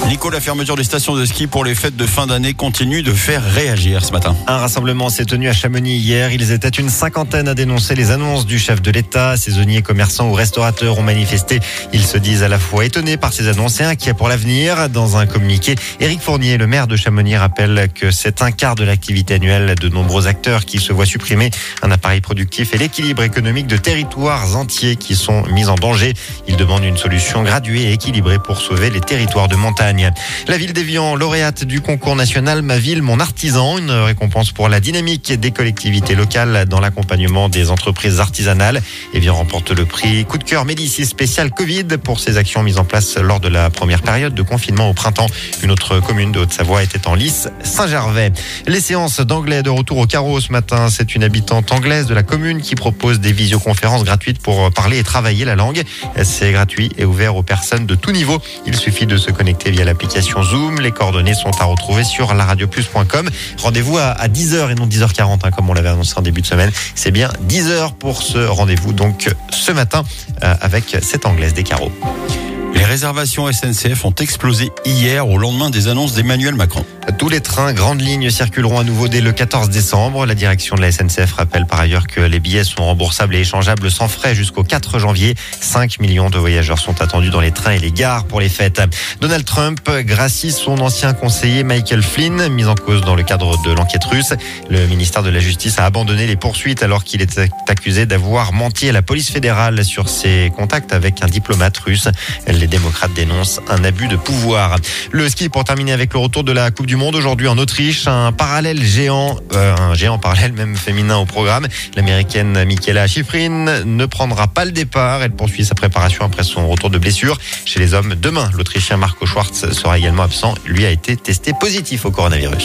Nico, la fermeture des stations de ski pour les fêtes de fin d'année continue de faire réagir ce matin. Un rassemblement s'est tenu à Chamonix hier. Ils étaient une cinquantaine à dénoncer les annonces du chef de l'État. Saisonniers, commerçants ou restaurateurs ont manifesté. Ils se disent à la fois étonnés par ces annonces et inquiets pour l'avenir. Dans un communiqué, Éric Fournier, le maire de Chamonix, rappelle que c'est un quart de l'activité annuelle de nombreux acteurs qui se voient supprimer. Un appareil productif et l'équilibre économique de territoires entiers qui sont mis en danger. Il demande une solution graduée et équilibrée pour sauver les territoires de montagne. La ville d'Évian, lauréate du concours national Ma Ville, Mon Artisan, une récompense pour la dynamique des collectivités locales dans l'accompagnement des entreprises artisanales. Évian remporte le prix Coup de cœur Médicis spécial Covid pour ses actions mises en place lors de la première période de confinement au printemps. Une autre commune de Haute-Savoie était en lice, Saint-Gervais. Les séances d'anglais de retour au carreau ce matin. C'est une habitante anglaise de la commune qui propose des visioconférences gratuites pour parler et travailler la langue. C'est gratuit et ouvert aux personnes de tout niveau. Il suffit de se connecter via l'application Zoom. Les coordonnées sont à retrouver sur laradioplus.com. Rendez-vous à 10h et non 10h40 comme on l'avait annoncé en début de semaine. C'est bien 10h pour ce rendez-vous donc ce matin avec cette anglaise des carreaux. Les réservations SNCF ont explosé hier au lendemain des annonces d'Emmanuel Macron. Tous les trains grandes lignes circuleront à nouveau dès le 14 décembre. La direction de la SNCF rappelle par ailleurs que les billets sont remboursables et échangeables sans frais jusqu'au 4 janvier. 5 millions de voyageurs sont attendus dans les trains et les gares pour les fêtes. Donald Trump gracie son ancien conseiller Michael Flynn, mis en cause dans le cadre de l'enquête russe. Le ministère de la Justice a abandonné les poursuites alors qu'il était accusé d'avoir menti à la police fédérale sur ses contacts avec un diplomate russe. Les démocrates dénoncent un abus de pouvoir. Le ski pour terminer avec le retour de la Coupe du Monde aujourd'hui en Autriche. Un géant parallèle même féminin au programme. L'américaine Michaela Schifrin ne prendra pas le départ. Elle poursuit sa préparation après son retour de blessure. Chez les hommes, demain, l'Autrichien Marco Schwarz sera également absent. Lui a été testé positif au coronavirus.